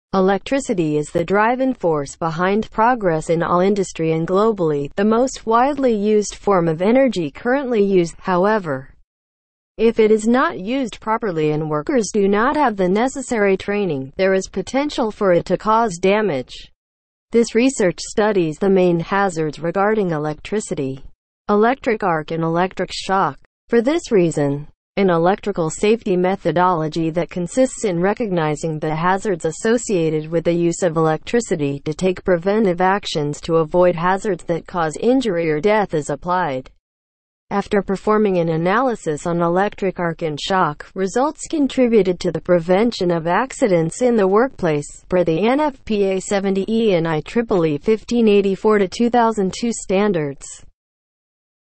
Electricity is the driving force behind progress in all industry and globally, the most widely used form of energy currently used. However, if it is not used properly and workers do not have the necessary training, there is potential for it to cause damage. This research studies the main hazards regarding electricity, electric arc and electric shock. For this reason, an electrical safety methodology that consists in recognizing the hazards associated with the use of electricity to take preventive actions to avoid hazards that cause injury or death is applied. After performing an analysis on electric arc and shock, results contributed to the prevention of accidents in the workplace, per the NFPA 70E and IEEE 1584-2002 standards.